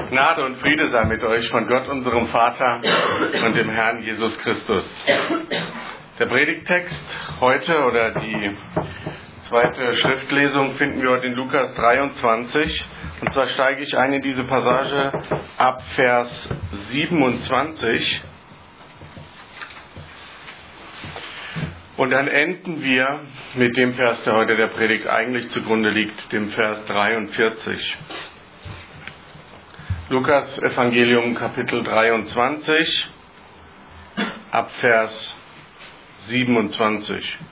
Gnade und Friede sei mit euch von Gott, unserem Vater und dem Herrn Jesus Christus. Der Predigttext heute oder die zweite Schriftlesung finden wir heute in Lukas 23. Und zwar steige ich ein in diese Passage ab Vers 27. Und dann enden wir mit dem Vers, der heute der Predigt eigentlich zugrunde liegt, dem Vers 43. Lukas Evangelium Kapitel 23 ab Vers 27.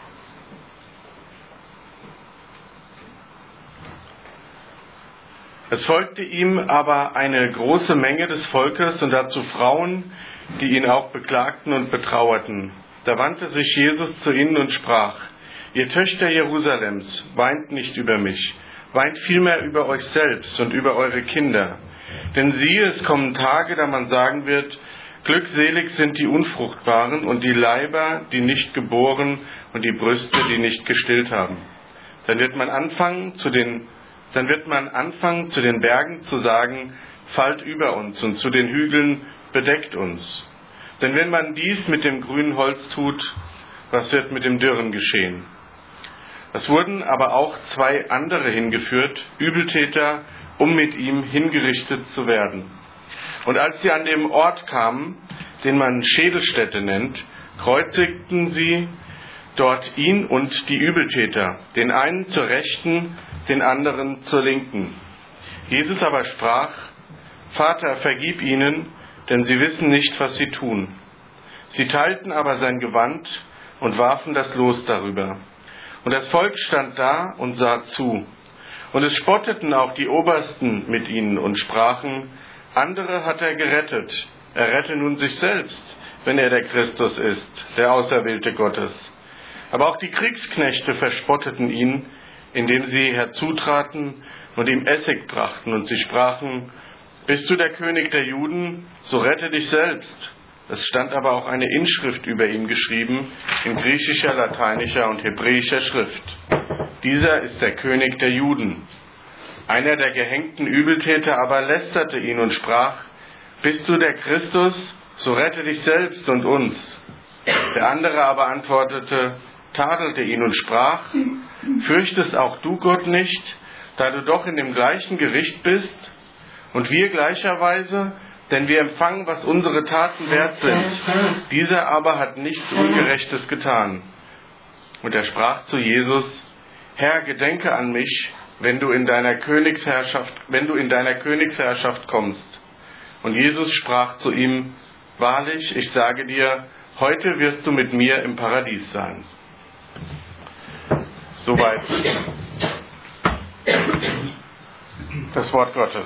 Es folgte ihm aber eine große Menge des Volkes und dazu Frauen, die ihn auch beklagten und betrauerten. Da wandte sich Jesus zu ihnen und sprach: Ihr Töchter Jerusalems, weint nicht über mich, weint vielmehr über euch selbst und über eure Kinder. Denn siehe, es kommen Tage, da man sagen wird: Glückselig sind die Unfruchtbaren und die Leiber, die nicht geboren, und die Brüste, die nicht gestillt haben. Dann wird man anfangen, zu den Bergen zu sagen: Fallt über uns, und zu den Hügeln: Bedeckt uns. Denn wenn man dies mit dem grünen Holz tut, was wird mit dem Dürren geschehen? Es wurden aber auch 2 andere hingeführt, Übeltäter, um mit ihm hingerichtet zu werden. Und als sie an dem Ort kamen, den man Schädelstätte nennt, kreuzigten sie dort ihn und die Übeltäter, den einen zur Rechten, den anderen zur Linken. Jesus aber sprach: Vater, vergib ihnen, denn sie wissen nicht, was sie tun. Sie teilten aber sein Gewand und warfen das Los darüber. Und das Volk stand da und sah zu. Und es spotteten auch die Obersten mit ihnen und sprachen: Andere hat er gerettet, er rette nun sich selbst, wenn er der Christus ist, der Auserwählte Gottes. Aber auch die Kriegsknechte verspotteten ihn, indem sie herzutraten und ihm Essig brachten, und sie sprachen: Bist du der König der Juden, so rette dich selbst. Es stand aber auch eine Inschrift über ihm geschrieben, in griechischer, lateinischer und hebräischer Schrift: Dieser ist der König der Juden. Einer der gehängten Übeltäter aber lästerte ihn und sprach: Bist du der Christus, so rette dich selbst und uns. Der andere aber antwortete, tadelte ihn und sprach: Fürchtest auch du Gott nicht, da du doch in dem gleichen Gericht bist? Und wir gleicherweise, denn wir empfangen, was unsere Taten wert sind. Dieser aber hat nichts Ungerechtes getan. Und er sprach zu Jesus: Herr, gedenke an mich, wenn du in deiner Königsherrschaft kommst. Und Jesus sprach zu ihm: Wahrlich, ich sage dir, heute wirst du mit mir im Paradies sein. Soweit das Wort Gottes.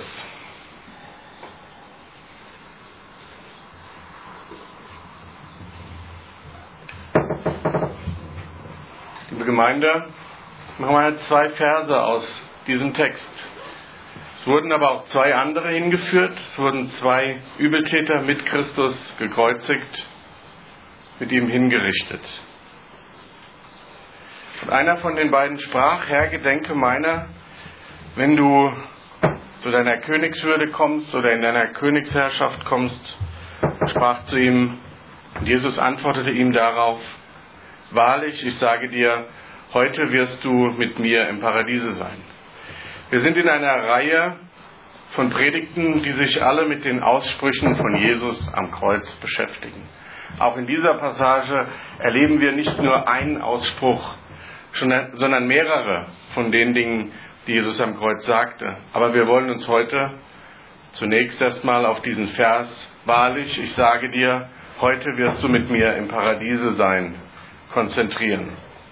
Liebe Gemeinde, machen wir 2 Verse aus diesem Text. Es wurden aber auch 2 andere hingeführt. Es wurden 2 Übeltäter mit Christus gekreuzigt, mit ihm hingerichtet. Und einer von den beiden sprach: Herr, gedenke meiner, wenn du zu deiner Königswürde kommst oder in deiner Königsherrschaft kommst. Und sprach zu ihm, und Jesus antwortete ihm darauf: Wahrlich, ich sage dir, heute wirst du mit mir im Paradiese sein. Wir sind in einer Reihe von Predigten, die sich alle mit den Aussprüchen von Jesus am Kreuz beschäftigen. Auch in dieser Passage erleben wir nicht nur einen Ausspruch, sondern mehrere von den Dingen, die Jesus am Kreuz sagte. Aber wir wollen uns heute zunächst erstmal auf diesen Vers: Wahrlich, ich sage dir, heute wirst du mit mir im Paradiese sein, konzentrieren.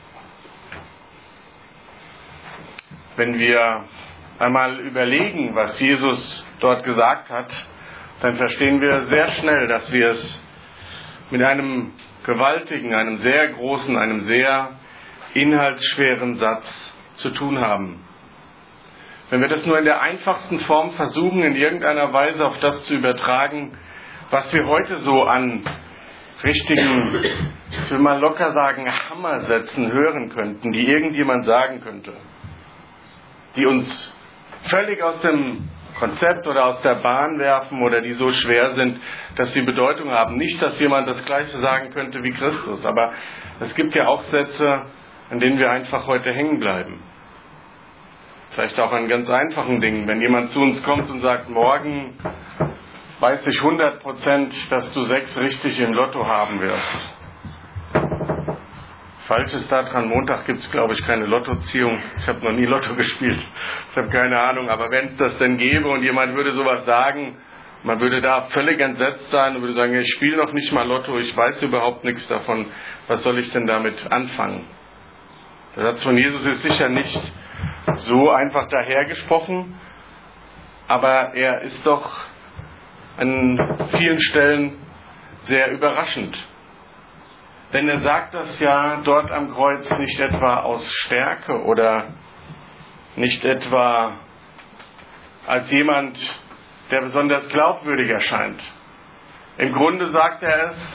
Wenn wir einmal überlegen, was Jesus dort gesagt hat, dann verstehen wir sehr schnell, dass wir es mit einem gewaltigen, einem sehr großen, einem sehr inhaltsschweren Satz zu tun haben. Wenn wir das nur in der einfachsten Form versuchen, in irgendeiner Weise auf das zu übertragen, was wir heute so an richtigen, ich will mal locker sagen, Hammersätzen hören könnten, die irgendjemand sagen könnte, die uns völlig aus dem Konzept oder aus der Bahn werfen oder die so schwer sind, dass sie Bedeutung haben. Nicht, dass jemand das Gleiche sagen könnte wie Christus, aber es gibt ja auch Sätze, an denen wir einfach heute hängen bleiben. Vielleicht auch an ganz einfachen Dingen. Wenn jemand zu uns kommt und sagt, morgen weiß ich 100%, dass du 6 richtig im Lotto haben wirst. Falsch ist daran, Montag gibt es, glaube ich, keine Lottoziehung. Ich habe noch nie Lotto gespielt. Ich habe keine Ahnung. Aber wenn es das denn gäbe und jemand würde sowas sagen, man würde da völlig entsetzt sein und würde sagen, ich spiele noch nicht mal Lotto, ich weiß überhaupt nichts davon. Was soll ich denn damit anfangen? Der Satz von Jesus ist sicher nicht so einfach dahergesprochen, aber er ist doch an vielen Stellen sehr überraschend. Denn er sagt das ja dort am Kreuz nicht etwa aus Stärke oder nicht etwa als jemand, der besonders glaubwürdig erscheint. Im Grunde sagt er es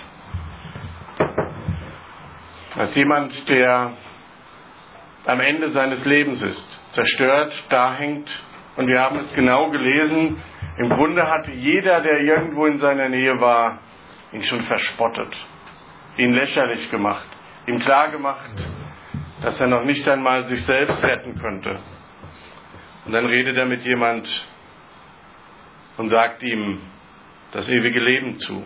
als jemand, der am Ende seines Lebens ist, zerstört, da hängt. Und wir haben es genau gelesen. Im Grunde hatte jeder, der irgendwo in seiner Nähe war, ihn schon verspottet, ihn lächerlich gemacht, ihm klargemacht, dass er noch nicht einmal sich selbst retten könnte. Und dann redet er mit jemand und sagt ihm das ewige Leben zu.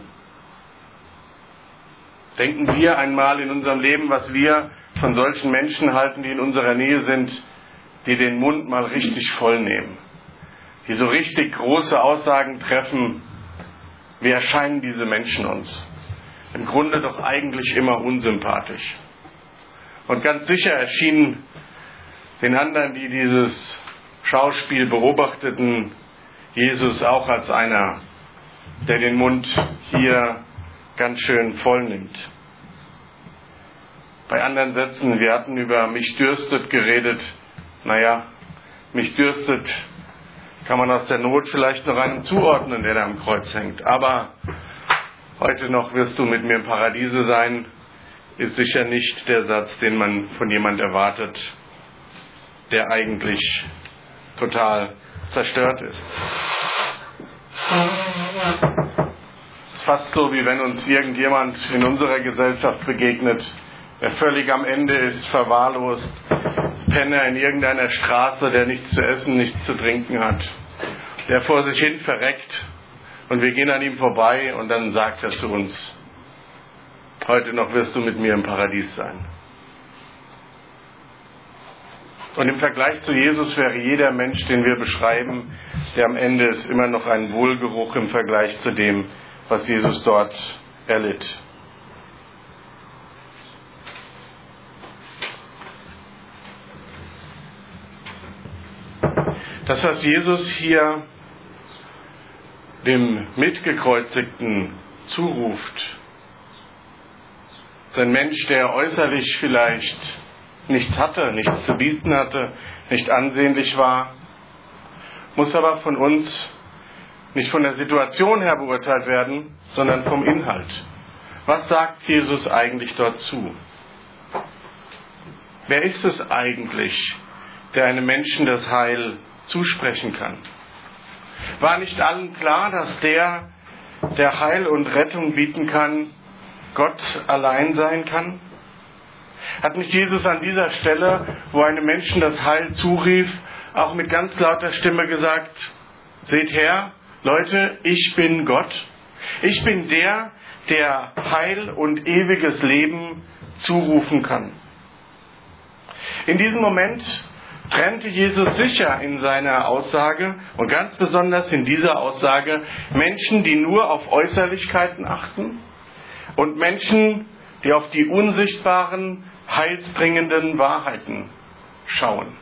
Denken wir einmal in unserem Leben, was wir von solchen Menschen halten, die in unserer Nähe sind, die den Mund mal richtig voll nehmen, die so richtig große Aussagen treffen. Wie erscheinen diese Menschen uns? Im Grunde doch eigentlich immer unsympathisch. Und ganz sicher erschienen den anderen, die dieses Schauspiel beobachteten, Jesus auch als einer, der den Mund hier ganz schön voll nimmt. Bei anderen Sätzen, wir hatten über mich dürstet geredet. Naja, mich dürstet kann man aus der Not vielleicht noch einem zuordnen, der da am Kreuz hängt. Aber heute noch wirst du mit mir im Paradiese sein, ist sicher nicht der Satz, den man von jemand erwartet, der eigentlich total zerstört ist. Es ist fast so, wie wenn uns irgendjemand in unserer Gesellschaft begegnet, der völlig am Ende ist, verwahrlost, Penner in irgendeiner Straße, der nichts zu essen, nichts zu trinken hat, der vor sich hin verreckt und wir gehen an ihm vorbei und dann sagt er zu uns, heute noch wirst du mit mir im Paradies sein. Und im Vergleich zu Jesus wäre jeder Mensch, den wir beschreiben, der am Ende ist, immer noch ein Wohlgeruch im Vergleich zu dem, was Jesus dort erlitt. Das, was Jesus hier dem Mitgekreuzigten zuruft, ist ein Mensch, der äußerlich vielleicht nichts hatte, nichts zu bieten hatte, nicht ansehnlich war, muss aber von uns nicht von der Situation her beurteilt werden, sondern vom Inhalt. Was sagt Jesus eigentlich dort zu? Wer ist es eigentlich, der einem Menschen das Heil zusprechen kann? War nicht allen klar, dass der Heil und Rettung bieten kann, Gott allein sein kann? Hat nicht Jesus an dieser Stelle, wo einem Menschen das Heil zurief, auch mit ganz lauter Stimme gesagt, seht her, Leute, ich bin Gott. Ich bin der Heil und ewiges Leben zurufen kann. In diesem Moment trennte Jesus sicher in seiner Aussage und ganz besonders in dieser Aussage Menschen, die nur auf Äußerlichkeiten achten und Menschen, die auf die unsichtbaren, heilsbringenden Wahrheiten schauen.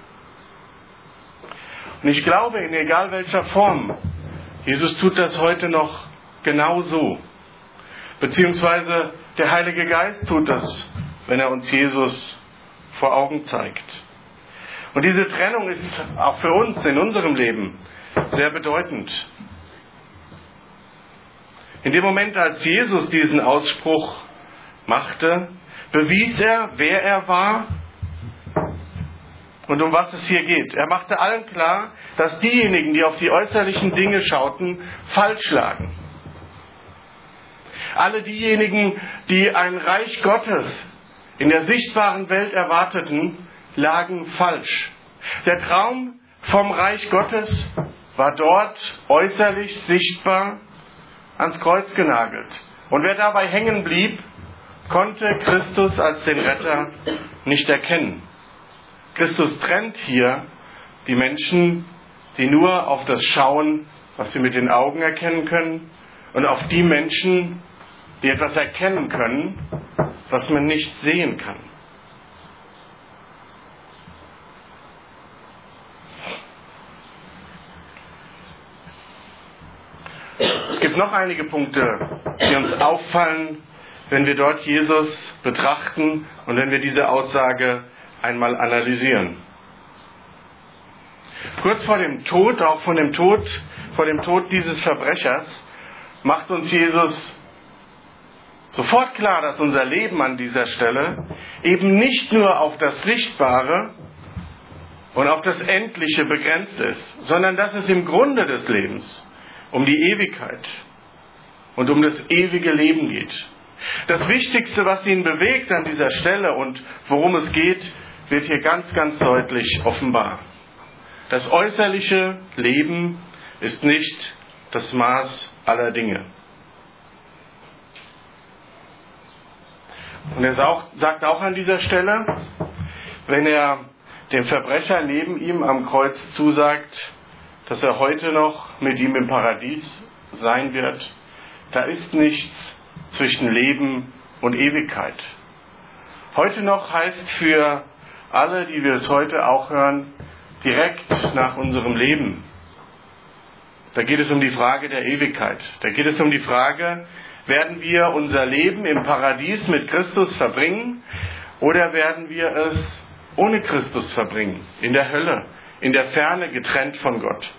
Und ich glaube, in egal welcher Form, Jesus tut das heute noch genau so. Beziehungsweise der Heilige Geist tut das, wenn er uns Jesus vor Augen zeigt. Und diese Trennung ist auch für uns in unserem Leben sehr bedeutend. In dem Moment, als Jesus diesen Ausspruch machte, bewies er, wer er war und um was es hier geht. Er machte allen klar, dass diejenigen, die auf die äußerlichen Dinge schauten, falsch lagen. Alle diejenigen, die ein Reich Gottes in der sichtbaren Welt erwarteten, lagen falsch. Der Traum vom Reich Gottes war dort äußerlich sichtbar ans Kreuz genagelt. Und wer dabei hängen blieb, konnte Christus als den Retter nicht erkennen. Christus trennt hier die Menschen, die nur auf das schauen, was sie mit den Augen erkennen können, und auf die Menschen, die etwas erkennen können, was man nicht sehen kann. Es gibt noch einige Punkte, die uns auffallen, wenn wir dort Jesus betrachten und wenn wir diese Aussage einmal analysieren. Kurz vor dem Tod, auch vor dem Tod dieses Verbrechers, macht uns Jesus sofort klar, dass unser Leben an dieser Stelle eben nicht nur auf das Sichtbare und auf das Endliche begrenzt ist, sondern dass es im Grunde des Lebens um die Ewigkeit und um das ewige Leben geht. Das Wichtigste, was ihn bewegt an dieser Stelle und worum es geht, wird hier ganz, ganz deutlich offenbar. Das äußerliche Leben ist nicht das Maß aller Dinge. Und er sagt auch an dieser Stelle, wenn er dem Verbrecher neben ihm am Kreuz zusagt, dass er heute noch mit ihm im Paradies sein wird, da ist nichts zwischen Leben und Ewigkeit. Heute noch heißt für alle, die wir es heute auch hören, direkt nach unserem Leben. Da geht es um die Frage der Ewigkeit. Da geht es um die Frage, werden wir unser Leben im Paradies mit Christus verbringen oder werden wir es ohne Christus verbringen, in der Hölle, in der Ferne, getrennt von Gott?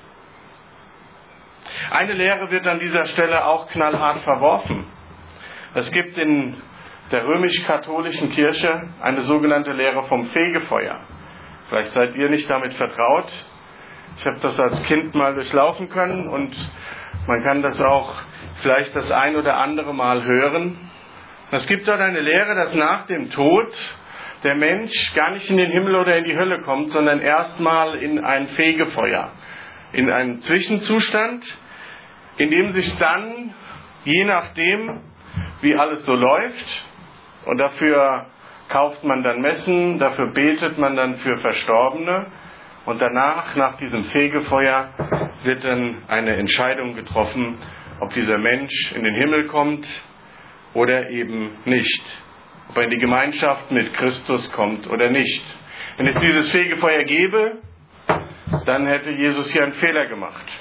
Eine Lehre wird an dieser Stelle auch knallhart verworfen. Es gibt in der römisch-katholischen Kirche eine sogenannte Lehre vom Fegefeuer. Vielleicht seid ihr nicht damit vertraut. Ich habe das als Kind mal durchlaufen können und man kann das auch vielleicht das ein oder andere Mal hören. Es gibt dort eine Lehre, dass nach dem Tod der Mensch gar nicht in den Himmel oder in die Hölle kommt, sondern erstmal in ein Fegefeuer, in einen Zwischenzustand, in dem sich dann, je nachdem, wie alles so läuft, und dafür kauft man dann Messen, dafür betet man dann für Verstorbene, und danach, nach diesem Fegefeuer, wird dann eine Entscheidung getroffen, ob dieser Mensch in den Himmel kommt oder eben nicht. Ob er in die Gemeinschaft mit Christus kommt oder nicht. Wenn es dieses Fegefeuer gäbe, dann hätte Jesus hier einen Fehler gemacht.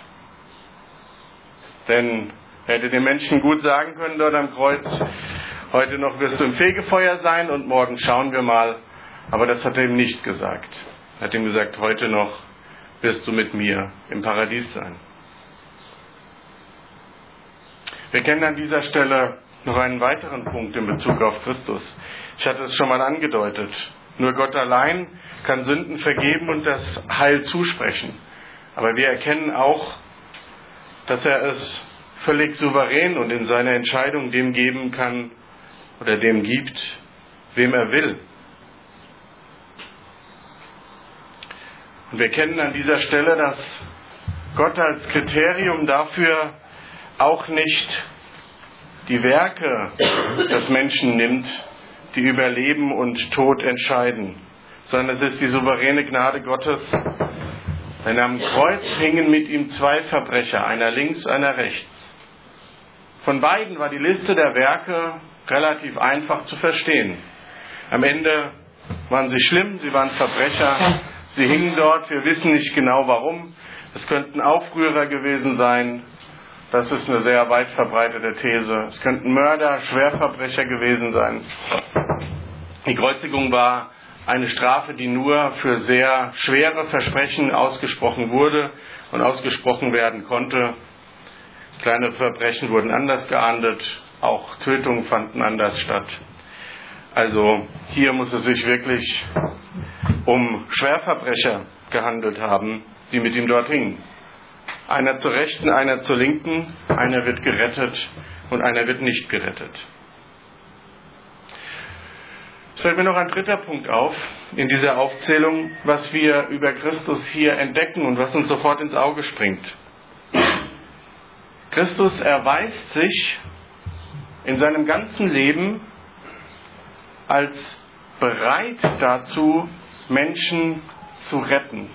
Denn er hätte den Menschen gut sagen können dort am Kreuz, heute noch wirst du im Fegefeuer sein und morgen schauen wir mal. Aber das hat er ihm nicht gesagt. Er hat ihm gesagt, heute noch wirst du mit mir im Paradies sein. Wir kennen an dieser Stelle noch einen weiteren Punkt in Bezug auf Christus. Ich hatte es schon mal angedeutet. Nur Gott allein kann Sünden vergeben und das Heil zusprechen. Aber wir erkennen auch, dass er es völlig souverän und in seiner Entscheidung dem geben kann oder dem gibt, wem er will. Und wir kennen an dieser Stelle, dass Gott als Kriterium dafür auch nicht die Werke des Menschen nimmt, die über Leben und Tod entscheiden, sondern es ist die souveräne Gnade Gottes. Denn am Kreuz hingen mit ihm 2 Verbrecher, einer links, einer rechts. Von beiden war die Liste der Werke relativ einfach zu verstehen. Am Ende waren sie schlimm, sie waren Verbrecher, sie hingen dort, wir wissen nicht genau warum. Es könnten Aufrührer gewesen sein, das ist eine sehr weit verbreitete These. Es könnten Mörder, Schwerverbrecher gewesen sein. Die Kreuzigung war eine Strafe, die nur für sehr schwere Versprechen ausgesprochen wurde und ausgesprochen werden konnte. Kleine Verbrechen wurden anders geahndet, auch Tötungen fanden anders statt. Also hier muss es sich wirklich um Schwerverbrecher gehandelt haben, die mit ihm dort hingen. Einer zur Rechten, einer zur Linken, einer wird gerettet und einer wird nicht gerettet. Es fällt mir noch ein dritter Punkt auf in dieser Aufzählung, was wir über Christus hier entdecken und was uns sofort ins Auge springt. Christus erweist sich in seinem ganzen Leben als bereit dazu, Menschen zu retten.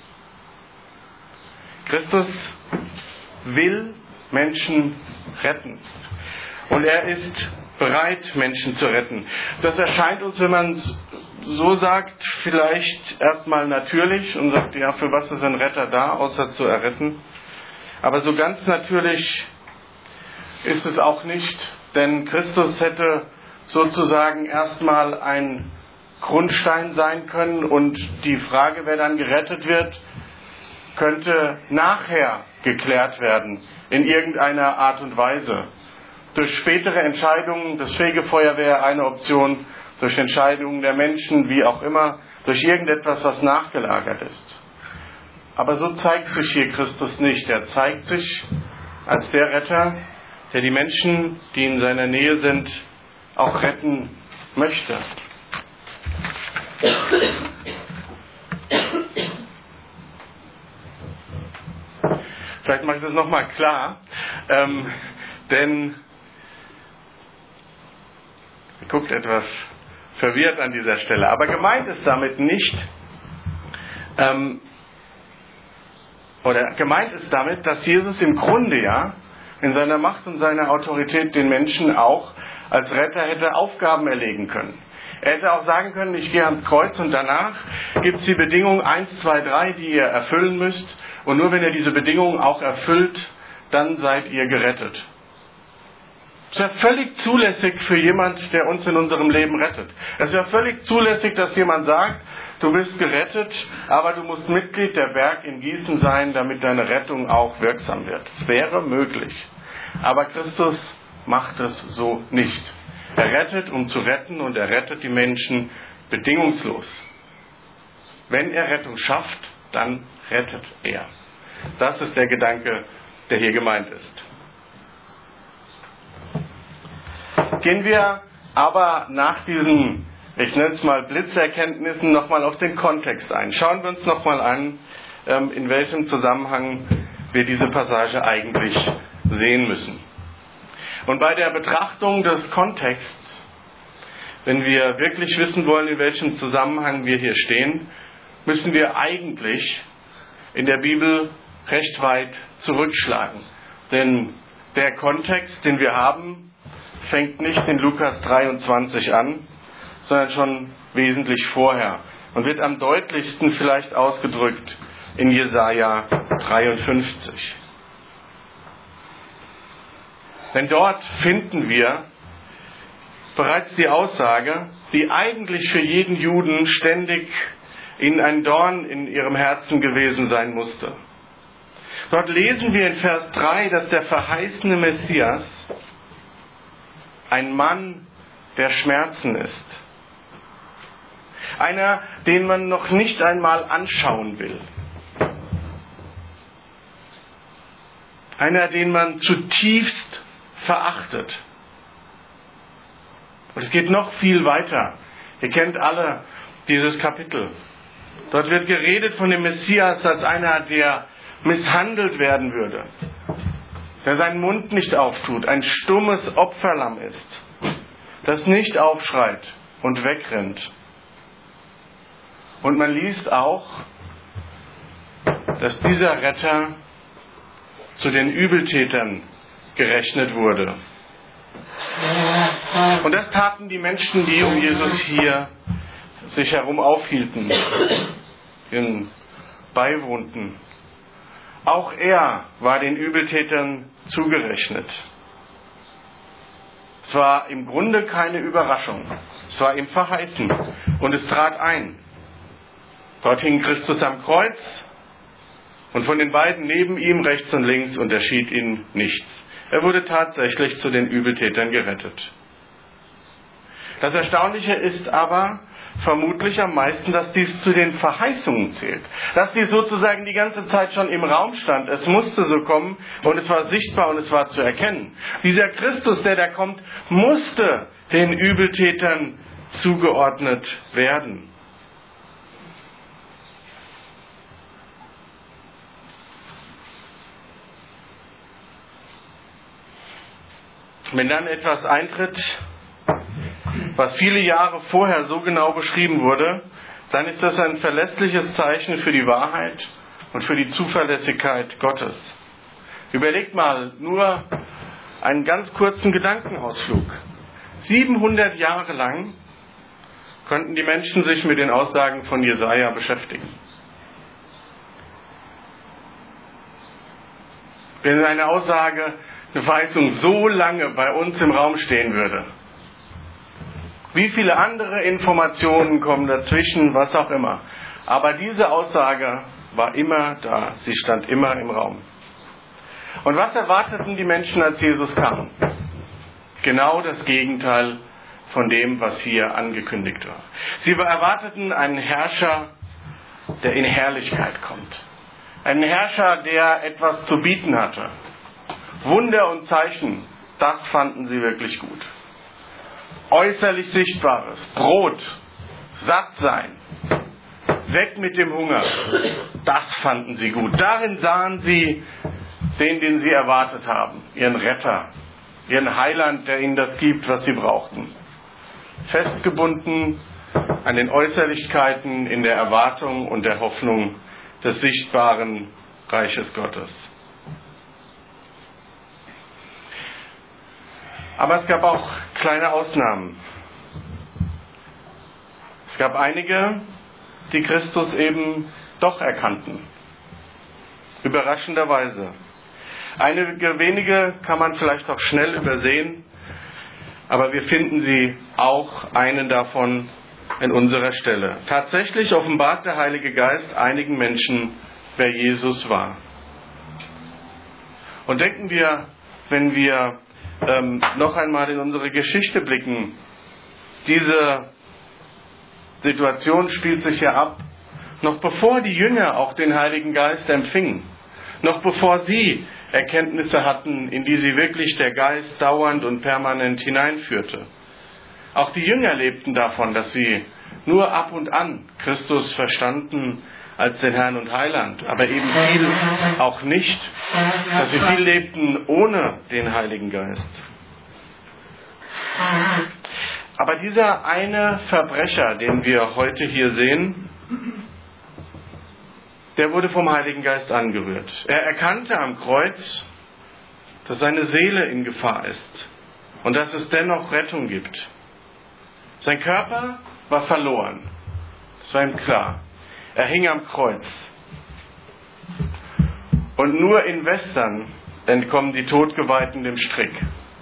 Christus will Menschen retten. Und er ist bereit, Menschen zu retten. Das erscheint uns, wenn man es so sagt, vielleicht erstmal natürlich und sagt, ja, für was ist ein Retter da, außer zu erretten? Aber so ganz natürlich ist es auch nicht, denn Christus hätte sozusagen erstmal ein Grundstein sein können und die Frage, wer dann gerettet wird, könnte nachher geklärt werden, in irgendeiner Art und Weise. Durch spätere Entscheidungen, das Fegefeuer wäre eine Option, durch Entscheidungen der Menschen, wie auch immer, durch irgendetwas, was nachgelagert ist. Aber so zeigt sich hier Christus nicht. Er zeigt sich als der Retter, der die Menschen, die in seiner Nähe sind, auch retten möchte. Vielleicht mache ich das nochmal klar, denn ihr guckt etwas verwirrt an dieser Stelle. Aber gemeint ist damit nicht, gemeint ist damit, dass Jesus im Grunde ja in seiner Macht und seiner Autorität den Menschen auch als Retter hätte Aufgaben erlegen können. Er hätte auch sagen können, ich gehe ans Kreuz und danach gibt es die Bedingungen 1, 2, 3, die ihr erfüllen müsst. Und nur wenn ihr diese Bedingungen auch erfüllt, dann seid ihr gerettet. Es wäre völlig zulässig für jemand, der uns in unserem Leben rettet. Es wäre völlig zulässig, dass jemand sagt, du bist gerettet, aber du musst Mitglied der Berg in Gießen sein, damit deine Rettung auch wirksam wird. Es wäre möglich. Aber Christus macht es so nicht. Er rettet, um zu retten, und er rettet die Menschen bedingungslos. Wenn er Rettung schafft, dann rettet er. Das ist der Gedanke, der hier gemeint ist. Gehen wir aber nach diesen, ich nenne es mal Blitzerkenntnissen, nochmal auf den Kontext ein. Schauen wir uns nochmal an, in welchem Zusammenhang wir diese Passage eigentlich sehen müssen. Und bei der Betrachtung des Kontexts, wenn wir wirklich wissen wollen, in welchem Zusammenhang wir hier stehen, müssen wir eigentlich in der Bibel recht weit zurückschlagen. Denn der Kontext, den wir haben, fängt nicht in Lukas 23 an, sondern schon wesentlich vorher und wird am deutlichsten vielleicht ausgedrückt in Jesaja 53. Denn dort finden wir bereits die Aussage, die eigentlich für jeden Juden ständig ihnen ein Dorn in ihrem Herzen gewesen sein musste. Dort lesen wir in Vers 3, dass der verheißene Messias ein Mann der Schmerzen ist. Einer, den man noch nicht einmal anschauen will. Einer, den man zutiefst verachtet. Und es geht noch viel weiter. Ihr kennt alle dieses Kapitel. Dort wird geredet von dem Messias als einer, der misshandelt werden würde. Der seinen Mund nicht auftut, ein stummes Opferlamm ist, das nicht aufschreit und wegrennt. Und man liest auch, dass dieser Retter zu den Übeltätern gerechnet wurde. Und das taten die Menschen, die um Jesus hier sich herum aufhielten, ihm beiwohnten. Auch er war den Übeltätern zugerechnet. Es war im Grunde keine Überraschung. Es war ihm verheißen und es trat ein. Dort hing Christus am Kreuz und von den beiden neben ihm, rechts und links, unterschied ihn nichts. Er wurde tatsächlich zu den Übeltätern gerettet. Das Erstaunliche ist aber vermutlich am meisten, dass dies zu den Verheißungen zählt. Dass dies sozusagen die ganze Zeit schon im Raum stand. Es musste so kommen und es war sichtbar und es war zu erkennen. Dieser Christus, der da kommt, musste den Übeltätern zugeordnet werden. Wenn dann etwas eintritt, was viele Jahre vorher so genau beschrieben wurde, dann ist das ein verlässliches Zeichen für die Wahrheit und für die Zuverlässigkeit Gottes. Überlegt mal nur einen ganz kurzen Gedankenausflug. 700 Jahre lang konnten die Menschen sich mit den Aussagen von Jesaja beschäftigen. Wenn eine Aussage, eine Verheißung so lange bei uns im Raum stehen würde, wie viele andere Informationen kommen dazwischen, was auch immer. Aber diese Aussage war immer da, sie stand immer im Raum. Und was erwarteten die Menschen, als Jesus kam? Genau das Gegenteil von dem, was hier angekündigt war. Sie erwarteten einen Herrscher, der in Herrlichkeit kommt. Einen Herrscher, der etwas zu bieten hatte. Wunder und Zeichen, das fanden sie wirklich gut. Äußerlich Sichtbares, Brot, satt sein, weg mit dem Hunger, das fanden sie gut. Darin sahen sie den sie erwartet haben, ihren Retter, ihren Heiland, der ihnen das gibt, was sie brauchten. Festgebunden an den Äußerlichkeiten in der Erwartung und der Hoffnung des sichtbaren Reiches Gottes. Aber es gab auch kleine Ausnahmen. Es gab einige, die Christus eben doch erkannten. Überraschenderweise. Einige wenige kann man vielleicht auch schnell übersehen, aber wir finden sie auch, einen davon, an unserer Stelle. Tatsächlich offenbart der Heilige Geist einigen Menschen, wer Jesus war. Und denken wir, wenn wir noch einmal in unsere Geschichte blicken, diese Situation spielt sich ja ab, noch bevor die Jünger auch den Heiligen Geist empfingen, noch bevor sie Erkenntnisse hatten, in die sie wirklich der Geist dauernd und permanent hineinführte. Auch die Jünger lebten davon, dass sie nur ab und an Christus verstanden als den Herrn und Heiland, aber eben viel auch nicht, dass sie viel lebten ohne den Heiligen Geist. Aber dieser eine Verbrecher, den wir heute hier sehen, der wurde vom Heiligen Geist angerührt. Er erkannte am Kreuz, dass seine Seele in Gefahr ist und dass es dennoch Rettung gibt. Sein Körper war verloren, das war ihm klar. Er hing am Kreuz. Und nur in Western entkommen die Todgeweihten dem Strick.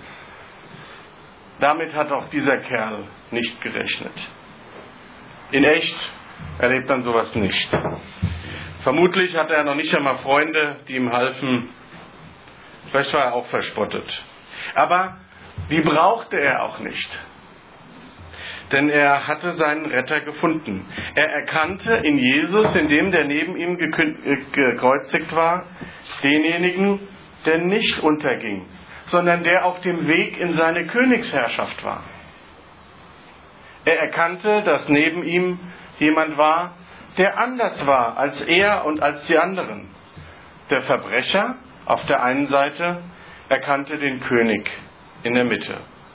Damit hat auch dieser Kerl nicht gerechnet. In echt erlebt man sowas nicht. Vermutlich hatte er noch nicht einmal Freunde, die ihm halfen. Vielleicht war er auch verspottet. Aber die brauchte er auch nicht. Denn er hatte seinen Retter gefunden. Er erkannte in Jesus, in dem der neben ihm gekreuzigt war, denjenigen, der nicht unterging, sondern der auf dem Weg in seine Königsherrschaft war. Er erkannte, dass neben ihm jemand war, der anders war als er und als die anderen. Der Verbrecher auf der einen Seite erkannte den König in der Mitte.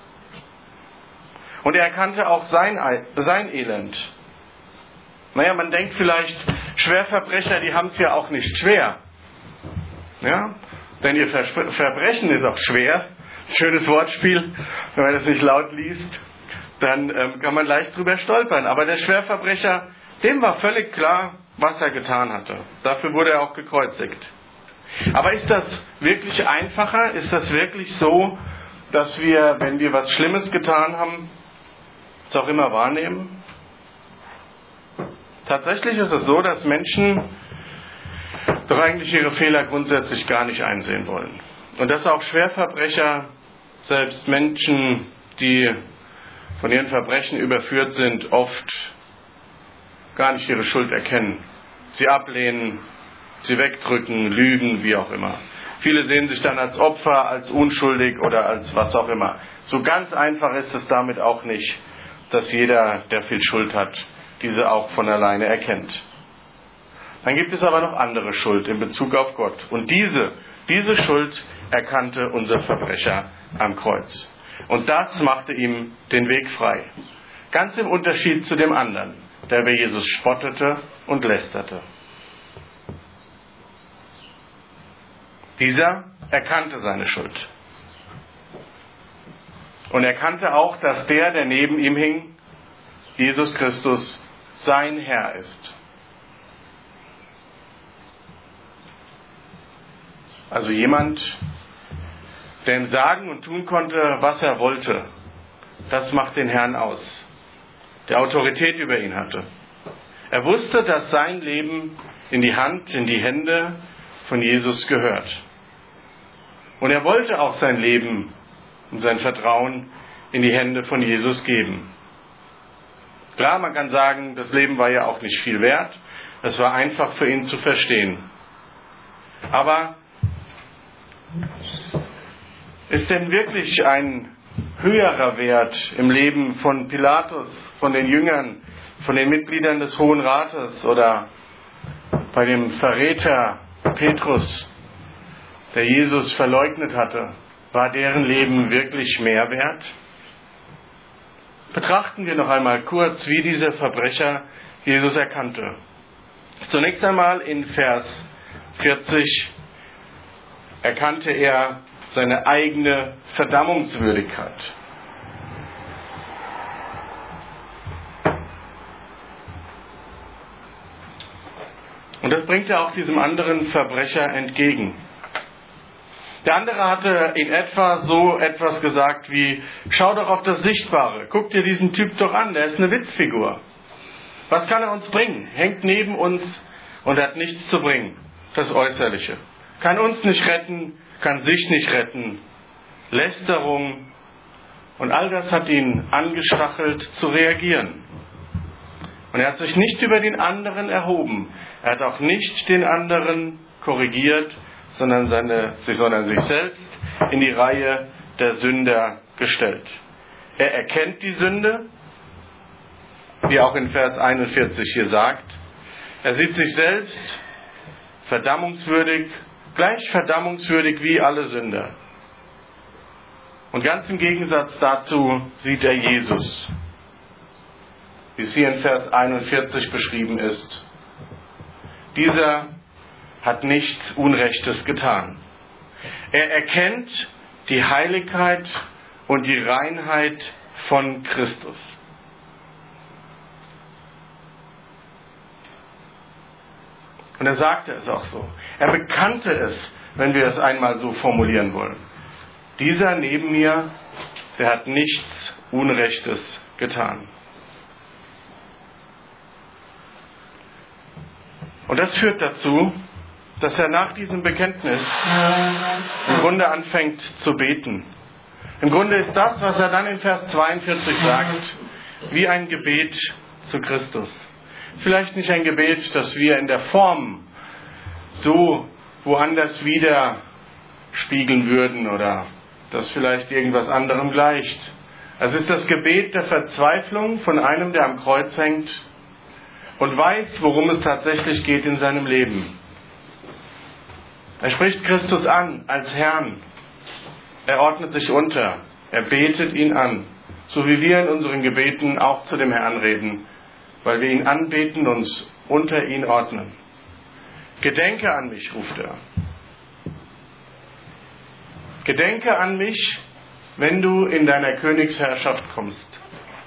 Und er erkannte auch sein Elend. Naja, man denkt vielleicht, Schwerverbrecher, die haben es ja auch nicht schwer. Ja? Denn ihr Verbrechen ist auch schwer. Schönes Wortspiel, wenn man das nicht laut liest, dann kann man leicht drüber stolpern. Aber der Schwerverbrecher, dem war völlig klar, was er getan hatte. Dafür wurde er auch gekreuzigt. Aber ist das wirklich einfacher? Ist das wirklich so, dass wir, wenn wir was Schlimmes getan haben, es auch immer wahrnehmen? Tatsächlich ist es so, dass Menschen doch eigentlich ihre Fehler grundsätzlich gar nicht einsehen wollen. Und dass auch Schwerverbrecher, selbst Menschen, die von ihren Verbrechen überführt sind, oft gar nicht ihre Schuld erkennen. Sie ablehnen, sie wegdrücken, lügen, wie auch immer. Viele sehen sich dann als Opfer, als unschuldig oder als was auch immer. So ganz einfach ist es damit auch nicht, dass jeder, der viel Schuld hat, diese auch von alleine erkennt. Dann gibt es aber noch andere Schuld in Bezug auf Gott. Und diese Schuld erkannte unser Verbrecher am Kreuz. Und das machte ihm den Weg frei. Ganz im Unterschied zu dem anderen, der über Jesus spottete und lästerte. Dieser erkannte seine Schuld. Und erkannte auch, dass der neben ihm hing, Jesus Christus, sein Herr ist. Also jemand, der ihm sagen und tun konnte, was er wollte. Das macht den Herrn aus. Der Autorität über ihn hatte. Er wusste, dass sein Leben in die Hände von Jesus gehört. Und er wollte auch sein Leben und sein Vertrauen in die Hände von Jesus geben. Klar, man kann sagen, das Leben war ja auch nicht viel wert. Es war einfach für ihn zu verstehen. Aber ist denn wirklich ein höherer Wert im Leben von Pilatus, von den Jüngern, von den Mitgliedern des Hohen Rates oder bei dem Verräter Petrus, der Jesus verleugnet hatte, war deren Leben wirklich mehr wert? Betrachten wir noch einmal kurz, wie dieser Verbrecher Jesus erkannte. Zunächst einmal in Vers 40 erkannte er seine eigene Verdammungswürdigkeit. Und das bringt er auch diesem anderen Verbrecher entgegen. Der andere hatte in etwa so etwas gesagt wie: Schau doch auf das Sichtbare, guck dir diesen Typ doch an, der ist eine Witzfigur. Was kann er uns bringen? Hängt neben uns und hat nichts zu bringen. Das Äußerliche. Kann uns nicht retten, kann sich nicht retten. Lästerung und all das hat ihn angestachelt zu reagieren. Und er hat sich nicht über den anderen erhoben. Er hat auch nicht den anderen korrigiert, sondern sich selbst in die Reihe der Sünder gestellt. Er erkennt die Sünde, wie auch in Vers 41 hier sagt. Er sieht sich selbst verdammungswürdig, gleich verdammungswürdig wie alle Sünder. Und ganz im Gegensatz dazu sieht er Jesus, wie es hier in Vers 41 beschrieben ist. Dieser hat nichts Unrechtes getan. Er erkennt die Heiligkeit und die Reinheit von Christus. Und er sagte es auch so. Er bekannte es, wenn wir es einmal so formulieren wollen. Dieser neben mir, der hat nichts Unrechtes getan. Und das führt dazu, dass er nach diesem Bekenntnis im Grunde anfängt zu beten. Im Grunde ist das, was er dann in Vers 42 sagt, wie ein Gebet zu Christus. Vielleicht nicht ein Gebet, das wir in der Form so woanders wieder spiegeln würden oder das vielleicht irgendwas anderem gleicht. Es ist das Gebet der Verzweiflung von einem, der am Kreuz hängt und weiß, worum es tatsächlich geht in seinem Leben. Er spricht Christus an als Herrn. Er ordnet sich unter. Er betet ihn an. So wie wir in unseren Gebeten auch zu dem Herrn reden, weil wir ihn anbeten und uns unter ihn ordnen. Gedenke an mich, ruft er. Gedenke an mich, wenn du in deiner Königsherrschaft kommst.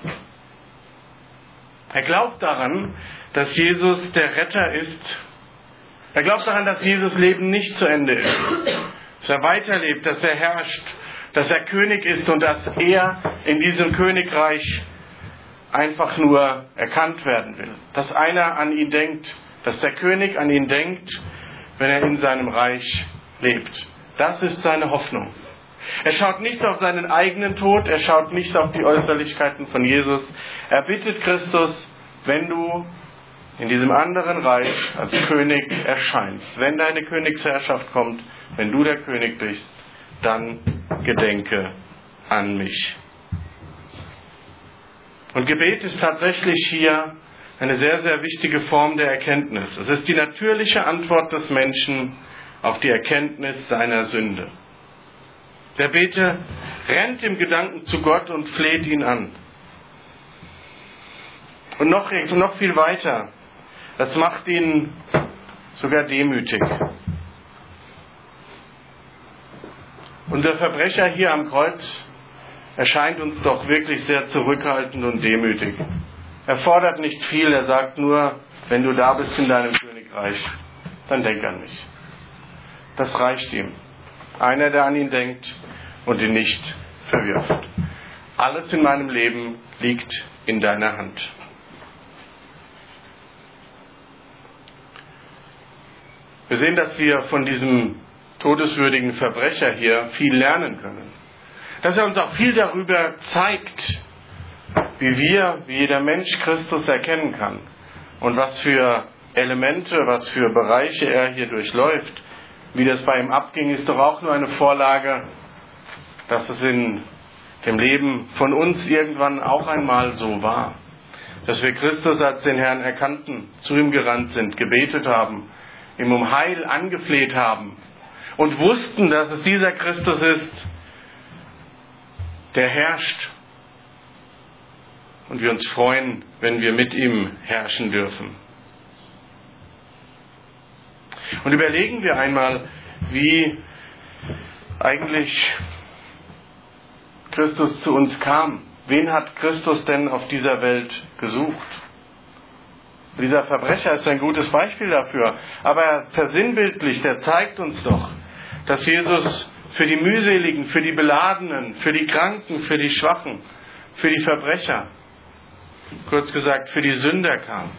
Er glaubt daran, dass Jesus der Retter ist. Er glaubt daran, dass Jesus Leben nicht zu Ende ist. Dass er weiterlebt, dass er herrscht, dass er König ist und dass er in diesem Königreich einfach nur erkannt werden will. Dass einer an ihn denkt, dass der König an ihn denkt, wenn er in seinem Reich lebt. Das ist seine Hoffnung. Er schaut nicht auf seinen eigenen Tod, er schaut nicht auf die Äußerlichkeiten von Jesus. Er bittet Christus, wenn du in diesem anderen Reich als König erscheinst, wenn deine Königsherrschaft kommt, wenn du der König bist, dann gedenke an mich. Und Gebet ist tatsächlich hier eine sehr, sehr wichtige Form der Erkenntnis. Es ist die natürliche Antwort des Menschen auf die Erkenntnis seiner Sünde. Der Beter rennt im Gedanken zu Gott und fleht ihn an. Und noch viel weiter, das macht ihn sogar demütig. Unser Verbrecher hier am Kreuz erscheint uns doch wirklich sehr zurückhaltend und demütig. Er fordert nicht viel, er sagt nur, wenn du da bist in deinem Königreich, dann denk an mich. Das reicht ihm. Einer, der an ihn denkt und ihn nicht verwirft. Alles in meinem Leben liegt in deiner Hand. Wir sehen, dass wir von diesem todeswürdigen Verbrecher hier viel lernen können. Dass er uns auch viel darüber zeigt, wie jeder Mensch Christus erkennen kann und was für Elemente, was für Bereiche er hier durchläuft. Wie das bei ihm abging, ist doch auch nur eine Vorlage, dass es in dem Leben von uns irgendwann auch einmal so war. Dass wir Christus als den Herrn erkannten, zu ihm gerannt sind, gebetet haben, ihm um Heil angefleht haben und wussten, dass es dieser Christus ist, der herrscht. Und wir uns freuen, wenn wir mit ihm herrschen dürfen. Und überlegen wir einmal, wie eigentlich Christus zu uns kam. Wen hat Christus denn auf dieser Welt gesucht? Dieser Verbrecher ist ein gutes Beispiel dafür. Aber er versinnbildlicht, er zeigt uns doch, dass Jesus für die Mühseligen, für die Beladenen, für die Kranken, für die Schwachen, für die Verbrecher, kurz gesagt, für die Sünder kam.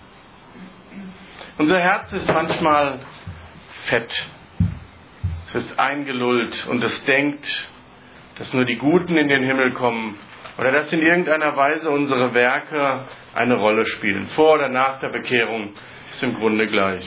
Unser Herz ist manchmal fett. Es ist eingelullt und es denkt, dass nur die Guten in den Himmel kommen oder dass in irgendeiner Weise unsere Werke eine Rolle spielen. Vor oder nach der Bekehrung ist im Grunde gleich.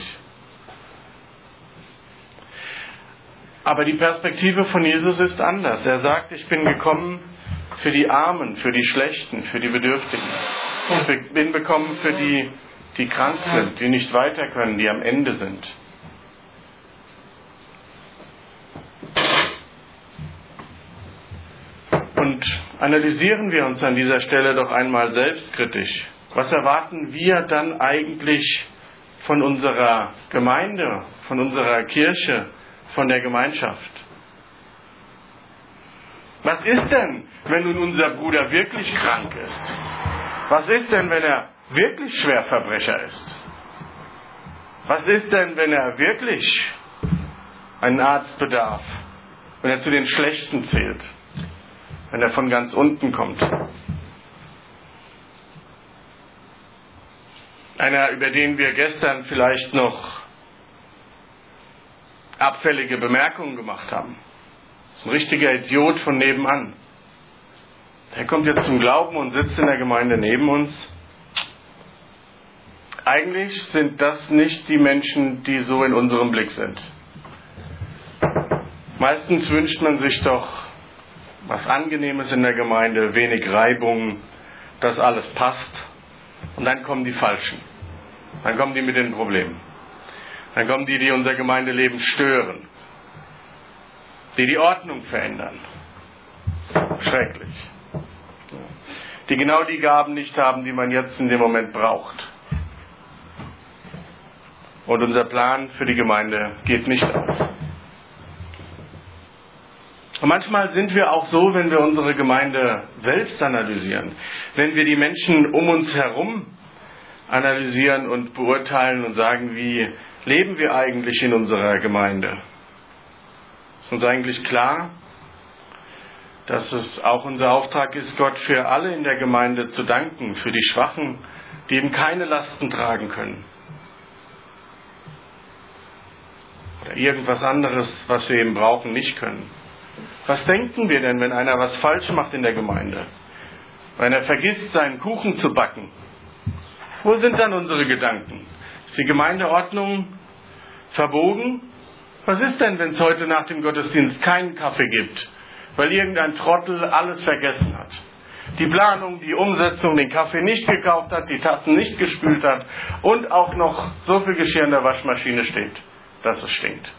Aber die Perspektive von Jesus ist anders. Er sagt, ich bin gekommen für die Armen, für die Schlechten, für die Bedürftigen. Ich bin gekommen für die, die krank sind, die nicht weiter können, die am Ende sind. Und analysieren wir uns an dieser Stelle doch einmal selbstkritisch. Was erwarten wir dann eigentlich von unserer Gemeinde, von unserer Kirche, von der Gemeinschaft? Was ist denn, wenn nun unser Bruder wirklich krank ist? Was ist denn, wenn er wirklich Schwerverbrecher ist? Was ist denn, wenn er wirklich einen Arzt bedarf? Wenn er zu den Schlechten zählt? Wenn er von ganz unten kommt? Einer, über den wir gestern vielleicht noch abfällige Bemerkungen gemacht haben. Das ist ein richtiger Idiot von nebenan. Der kommt jetzt zum Glauben und sitzt in der Gemeinde neben uns. Eigentlich sind das nicht die Menschen, die so in unserem Blick sind. Meistens wünscht man sich doch was Angenehmes in der Gemeinde, wenig Reibung, dass alles passt. Und dann kommen die Falschen. Dann kommen die mit den Problemen. Dann kommen die, die unser Gemeindeleben stören. Die Ordnung verändern. Schrecklich. Die genau die Gaben nicht haben, die man jetzt in dem Moment braucht. Und unser Plan für die Gemeinde geht nicht auf. Und manchmal sind wir auch so, wenn wir unsere Gemeinde selbst analysieren. Wenn wir die Menschen um uns herum analysieren und beurteilen und sagen, wie leben wir eigentlich in unserer Gemeinde? Ist uns eigentlich klar, dass es auch unser Auftrag ist, Gott für alle in der Gemeinde zu danken, für die Schwachen, die eben keine Lasten tragen können. Oder irgendwas anderes, was wir eben brauchen, nicht können. Was denken wir denn, wenn einer was falsch macht in der Gemeinde? Wenn er vergisst, seinen Kuchen zu backen? Wo sind dann unsere Gedanken? Ist die Gemeindeordnung verbogen? Was ist denn, wenn es heute nach dem Gottesdienst keinen Kaffee gibt, weil irgendein Trottel alles vergessen hat? Die Planung, die Umsetzung, den Kaffee nicht gekauft hat, die Tassen nicht gespült hat und auch noch so viel Geschirr in der Waschmaschine steht, dass es stinkt.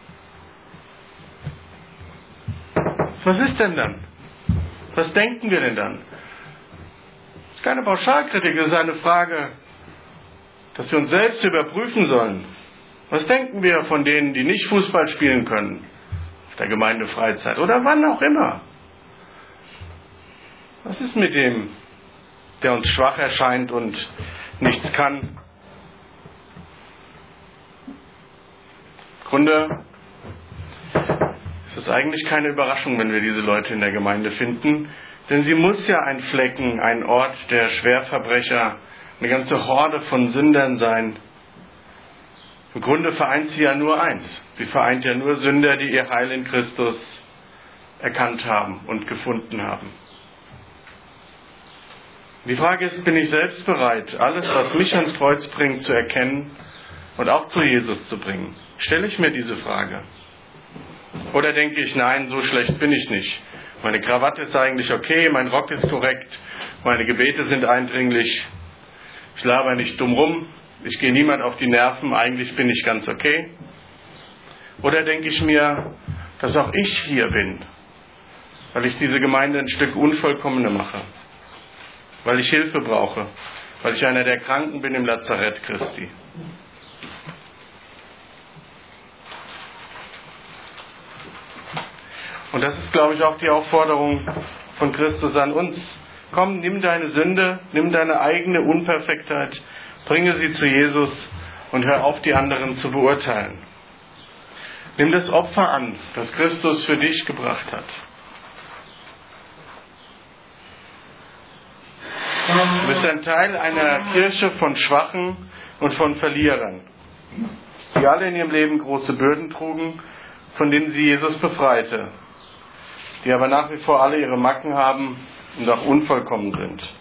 Was ist denn dann? Was denken wir denn dann? Das ist keine Pauschalkritik, das ist eine Frage, dass wir uns selbst überprüfen sollen. Was denken wir von denen, die nicht Fußball spielen können, auf der Gemeindefreizeit oder wann auch immer? Was ist mit dem, der uns schwach erscheint und nichts kann? Im Grunde ist es eigentlich keine Überraschung, wenn wir diese Leute in der Gemeinde finden, denn sie muss ja ein Flecken, ein Ort der Schwerverbrecher, eine ganze Horde von Sündern sein. Im Grunde vereint sie ja nur eins. Sie vereint ja nur Sünder, die ihr Heil in Christus erkannt haben und gefunden haben. Die Frage ist, bin ich selbst bereit, alles, was mich ans Kreuz bringt, zu erkennen und auch zu Jesus zu bringen? Stelle ich mir diese Frage? Oder denke ich, nein, so schlecht bin ich nicht. Meine Krawatte ist eigentlich okay, mein Rock ist korrekt, meine Gebete sind eindringlich, ich laber nicht dumm rum, ich gehe niemand auf die Nerven, eigentlich bin ich ganz okay. Oder denke ich mir, dass auch ich hier bin, weil ich diese Gemeinde ein Stück unvollkommener mache, weil ich Hilfe brauche, weil ich einer der Kranken bin im Lazarett Christi. Und das ist, glaube ich, auch die Aufforderung von Christus an uns. Komm, nimm deine Sünde, nimm deine eigene Unperfektheit, bringe sie zu Jesus und hör auf, die anderen zu beurteilen. Nimm das Opfer an, das Christus für dich gebracht hat. Du bist ein Teil einer Kirche von Schwachen und von Verlierern, die alle in ihrem Leben große Bürden trugen, von denen sie Jesus befreite, die aber nach wie vor alle ihre Macken haben und auch unvollkommen sind.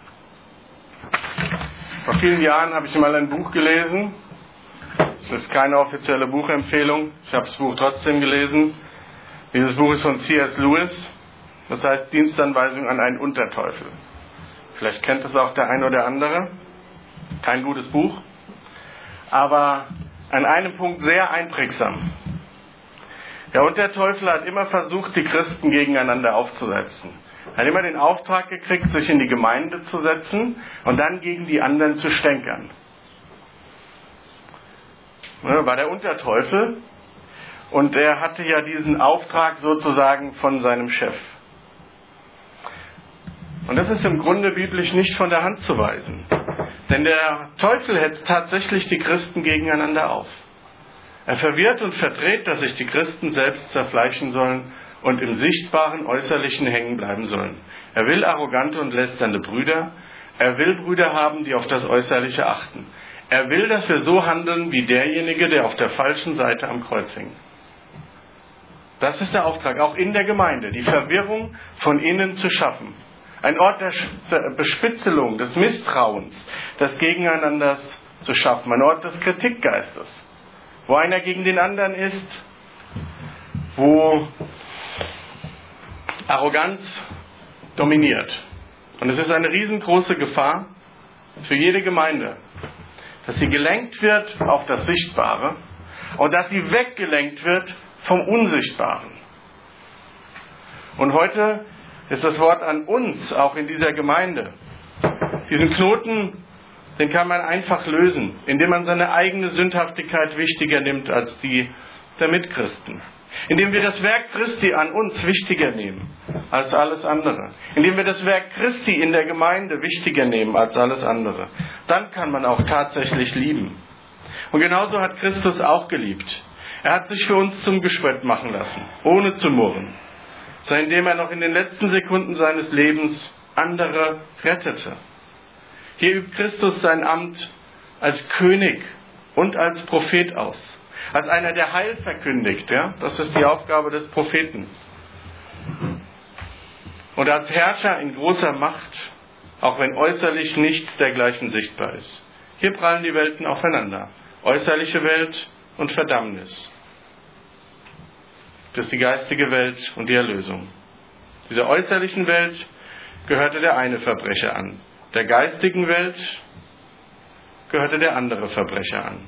Vor vielen Jahren habe ich mal ein Buch gelesen. Es ist keine offizielle Buchempfehlung. Ich habe das Buch trotzdem gelesen. Dieses Buch ist von C.S. Lewis. Das heißt Dienstanweisung an einen Unterteufel. Vielleicht kennt es auch der ein oder andere. Kein gutes Buch. Aber an einem Punkt sehr einprägsam. Der Unterteufel hat immer versucht, die Christen gegeneinander aufzusetzen. Er hat immer den Auftrag gekriegt, sich in die Gemeinde zu setzen und dann gegen die anderen zu stänkern. War der Unterteufel und er hatte ja diesen Auftrag sozusagen von seinem Chef. Und das ist im Grunde biblisch nicht von der Hand zu weisen. Denn der Teufel hetzt tatsächlich die Christen gegeneinander auf. Er verwirrt und verdreht, dass sich die Christen selbst zerfleischen sollen und im sichtbaren Äußerlichen hängen bleiben sollen. Er will arrogante und lästernde Brüder. Er will Brüder haben, die auf das Äußerliche achten. Er will, dass wir so handeln wie derjenige, der auf der falschen Seite am Kreuz hing. Das ist der Auftrag, auch in der Gemeinde, die Verwirrung von innen zu schaffen. Ein Ort der Bespitzelung, des Misstrauens, des Gegeneinanders zu schaffen. Ein Ort des Kritikgeistes, wo einer gegen den anderen ist, wo Arroganz dominiert. Und es ist eine riesengroße Gefahr für jede Gemeinde, dass sie gelenkt wird auf das Sichtbare und dass sie weggelenkt wird vom Unsichtbaren. Und heute ist das Wort an uns, auch in dieser Gemeinde. Diesen Knoten, den kann man einfach lösen, indem man seine eigene Sündhaftigkeit wichtiger nimmt als die der Mitchristen. Indem wir das Werk Christi an uns wichtiger nehmen als alles andere. Indem wir das Werk Christi in der Gemeinde wichtiger nehmen als alles andere. Dann kann man auch tatsächlich lieben. Und genauso hat Christus auch geliebt. Er hat sich für uns zum Gespött machen lassen, ohne zu murren. Sondern indem er noch in den letzten Sekunden seines Lebens andere rettete. Hier übt Christus sein Amt als König und als Prophet aus. Als einer, der Heil verkündigt. Ja? Das ist die Aufgabe des Propheten. Und als Herrscher in großer Macht, auch wenn äußerlich nichts dergleichen sichtbar ist. Hier prallen die Welten aufeinander. Äußerliche Welt und Verdammnis. Das ist die geistige Welt und die Erlösung. Dieser äußerlichen Welt gehörte der eine Verbrecher an. Der geistigen Welt gehörte der andere Verbrecher an.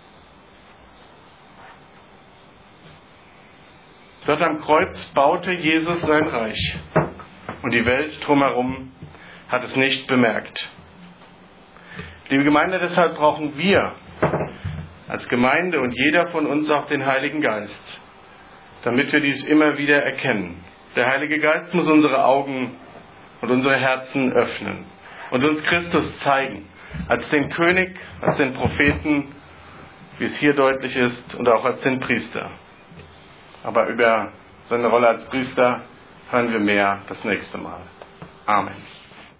Dort am Kreuz baute Jesus sein Reich. Und die Welt drumherum hat es nicht bemerkt. Liebe Gemeinde, deshalb brauchen wir als Gemeinde und jeder von uns auch den Heiligen Geist, damit wir dies immer wieder erkennen. Der Heilige Geist muss unsere Augen und unsere Herzen öffnen und uns Christus zeigen, als den König, als den Propheten, wie es hier deutlich ist, und auch als den Priester. Aber über seine Rolle als Priester hören wir mehr das nächste Mal. Amen.